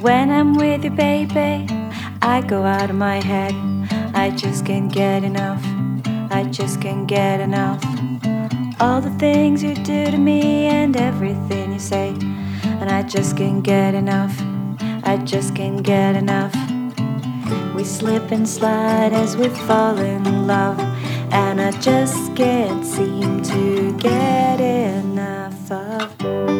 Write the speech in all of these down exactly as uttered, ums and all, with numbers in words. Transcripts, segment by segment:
When I'm with you, baby, I go out of my head. I just can't get enough. I just can't get enough. All the things you do to me and everything you say, and I just can't get enough. I just can't get enough. We slip and slide as we fall in love, and I just can't seem to get enough of.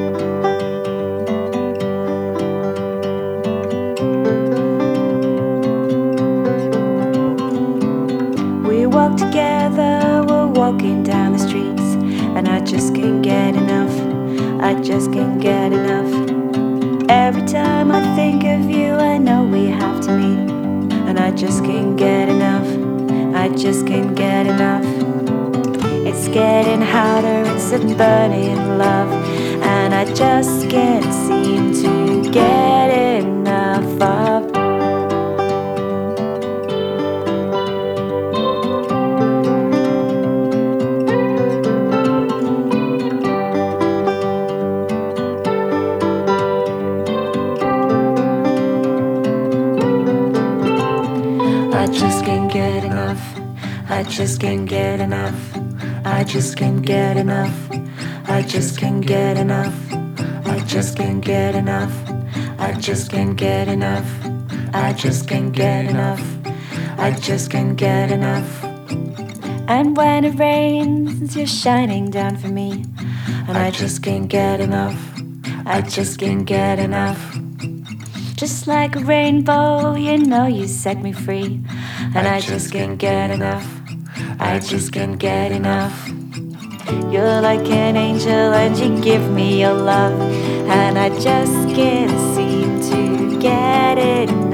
We walk together, we're walking down the streets, and I just can't get enough. I just can't get enough. Every time I think of you, I know we have to meet, and I just can't get enough. I just can't get enough. It's getting hotter, it's a burning love, and I just can't seem to get enough of. I just can't get enough. I just can't get enough. I just can't get enough. I just can't get enough. I just can't get enough. I just can't get enough. I just can't get enough. I just can't get enough. And when it rains, you're shining down for me, and I just can't get enough. I just can't get enough. Just like a rainbow, you know you set me free, and I just can't get enough. I just can't get enough. You're like an angel and you give me your love, and I just can't seem to get enough.